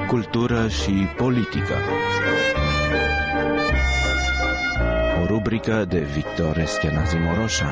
Cultură și politică. O rubrică de Victor Eschenazi Moroșan.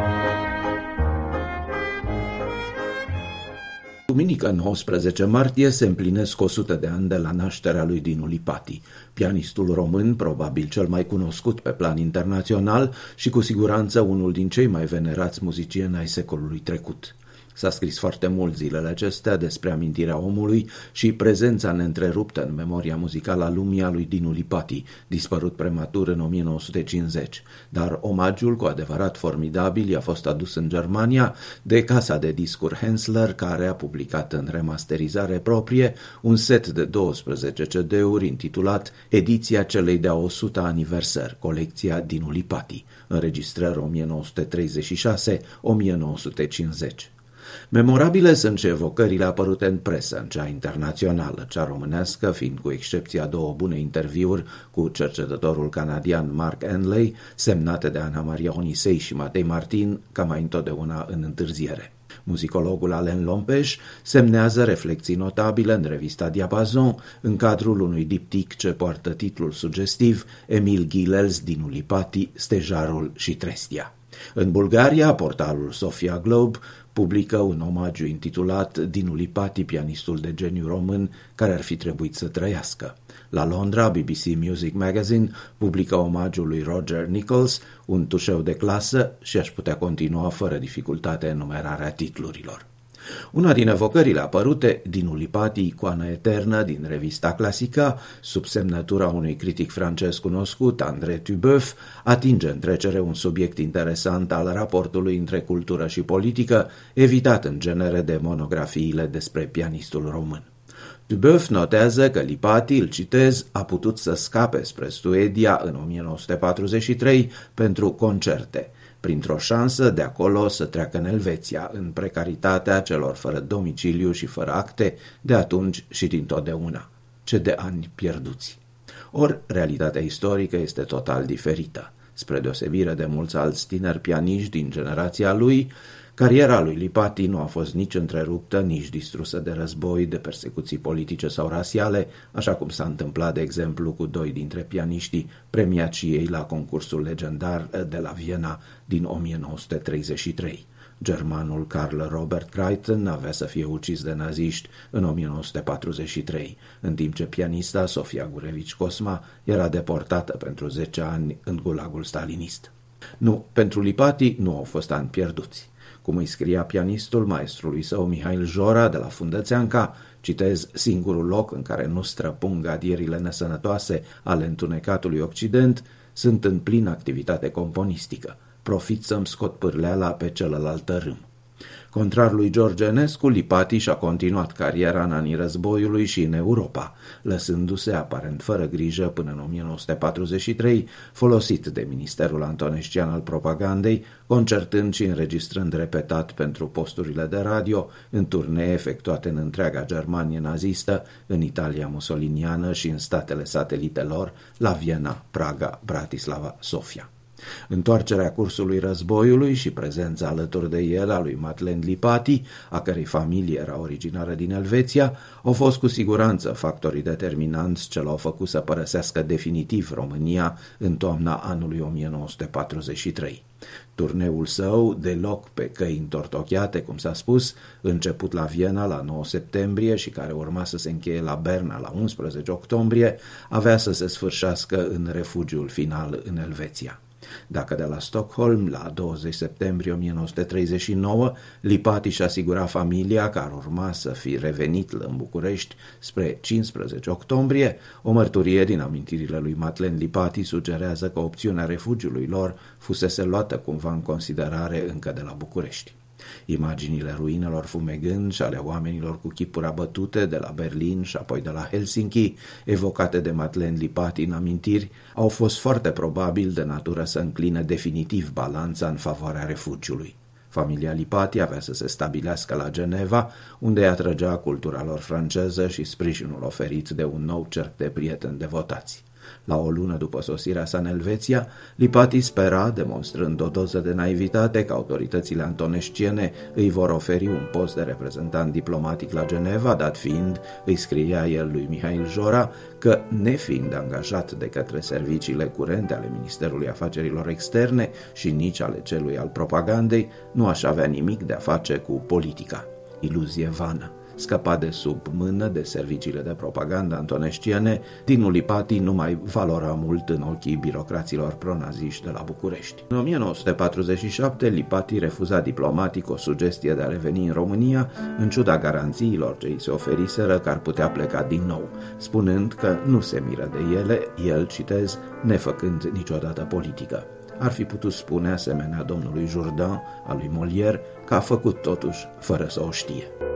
Duminică 19 martie se împlinesc 100 de ani de la nașterea lui Dinu Lipati, pianistul român, probabil cel mai cunoscut pe plan internațional și cu siguranță unul din cei mai venerați muzicieni ai secolului trecut. S-a scris foarte mult zilele acestea despre amintirea omului și prezența neîntreruptă în memoria muzicală a lumii a lui Dinu Lipati, dispărut prematur în 1950, dar omagiul cu adevărat formidabil i-a fost adus în Germania de casa de discuri Hensler, care a publicat în remasterizare proprie un set de 12 CD-uri intitulat Ediția celei de-a 100 aniversări, colecția Dinu Lipati, înregistrări 1936-1950. Memorabile sunt și evocările apărute în presă, în cea internațională, cea românească fiind cu excepția două bune interviuri cu cercetătorul canadian Mark Henley, semnate de Ana Maria Onisei și Matei Martin, ca mai întotdeauna în întârziere. Muzicologul Alain Lompeș semnează reflexii notabile în revista Diapason, în cadrul unui diptic ce poartă titlul sugestiv Emil Ghilels, Dinu Lipati, Stejarul și Trestia. În Bulgaria, portalul Sofia Globe publică un omagiu intitulat Dinu Lipati, pianistul de geniu român care ar fi trebuit să trăiască. La Londra, BBC Music Magazine publică omagiul lui Roger Nichols, un tușeu de clasă, și aș putea continua fără dificultate enumerarea titlurilor. Una din evocările apărute, Dinu Lipati, icoana eternă din revista Clasica, sub semnătura unui critic francez cunoscut, André Tubeuf, atinge în trecere un subiect interesant al raportului între cultură și politică, evitat în genere de monografiile despre pianistul român. Tubeuf notează că Lipati, îl citez, a putut să scape spre Suedia în 1943 pentru concerte, printr-o șansă de acolo să treacă în Elveția, în precaritatea celor fără domiciliu și fără acte, de atunci și dintotdeauna. Ce de ani pierduți! Ori, realitatea istorică este total diferită. Spre deosebire de mulți alți tineri pianiști din generația lui, cariera lui Lipati nu a fost nici întreruptă, nici distrusă de război, de persecuții politice sau rasiale, așa cum s-a întâmplat, de exemplu, cu doi dintre pianiștii premiați și ei la concursul legendar de la Viena din 1933. Germanul Karl Robert Creighton avea să fie ucis de naziști în 1943, în timp ce pianista Sofia Gurevici-Cosma era deportată pentru 10 ani în gulagul stalinist. Nu, pentru Lipati nu au fost ani pierduți. Cum îi scria pianistul maestrului său Mihail Jora de la Fundățeanca, citez, singurul loc în care nu străpung adierile nesănătoase ale întunecatului Occident sunt în plină activitate componistică. Profit să-mi scot pârleala pe celălalt tărâm. Contrar lui George Enescu, Lipati și-a continuat cariera în anii războiului și în Europa, lăsându-se, aparent fără grijă, până în 1943, folosit de Ministerul Antonescian al Propagandei, concertând și înregistrând repetat pentru posturile de radio în turnee efectuate în întreaga Germanie nazistă, în Italia musoliniană și în statele satelitelor, la Viena, Praga, Bratislava, Sofia. Întoarcerea cursului războiului și prezența alături de el a lui Madeleine Lipati, a cărei familie era originară din Elveția, au fost cu siguranță factorii determinanți ce l-au făcut să părăsească definitiv România în toamna anului 1943. Turneul său, deloc pe căi întortocheate, cum s-a spus, început la Viena la 9 septembrie și care urma să se încheie la Berna la 11 octombrie, avea să se sfârșească în refugiul final în Elveția. Dacă de la Stockholm, la 20 septembrie 1939, Lipati și asigura familia că ar urma să fi revenit în București spre 15 octombrie, o mărturie din amintirile lui Madeleine Lipati sugerează că opțiunea refugiului lor fusese luată cumva în considerare încă de la București. Imaginile ruinelor fumegând și ale oamenilor cu chipuri abătute de la Berlin și apoi de la Helsinki, evocate de Madeleine Lipati în amintiri, au fost foarte probabil de natură să încline definitiv balanța în favoarea refugiului. Familia Lipati avea să se stabilească la Geneva, unde îi atrăgea cultura lor franceză și sprijinul oferit de un nou cerc de prieteni devotați. La o lună după sosirea sa în Elveția, Lipati spera, demonstrând o doză de naivitate, că autoritățile antonesciene îi vor oferi un post de reprezentant diplomatic la Geneva, dat fiind, îi scria el lui Mihail Jora, că, nefiind angajat de către serviciile curente ale Ministerului Afacerilor Externe și nici ale celui al propagandei, nu aș avea nimic de a face cu politica. Iluzie vană. Scăpat de sub mână de serviciile de propagandă antonesciene, Dinu Lipati nu mai valora mult în ochii birocraților pronaziști de la București. În 1947, Lipati refuza diplomatic o sugestie de a reveni în România, în ciuda garanțiilor ce îi se oferiseră că ar putea pleca din nou, spunând că nu se miră de ele, el, citez, nefăcând niciodată politică. Ar fi putut spune, asemenea domnului Jourdan, al lui Molière, că a făcut totuși fără să o știe.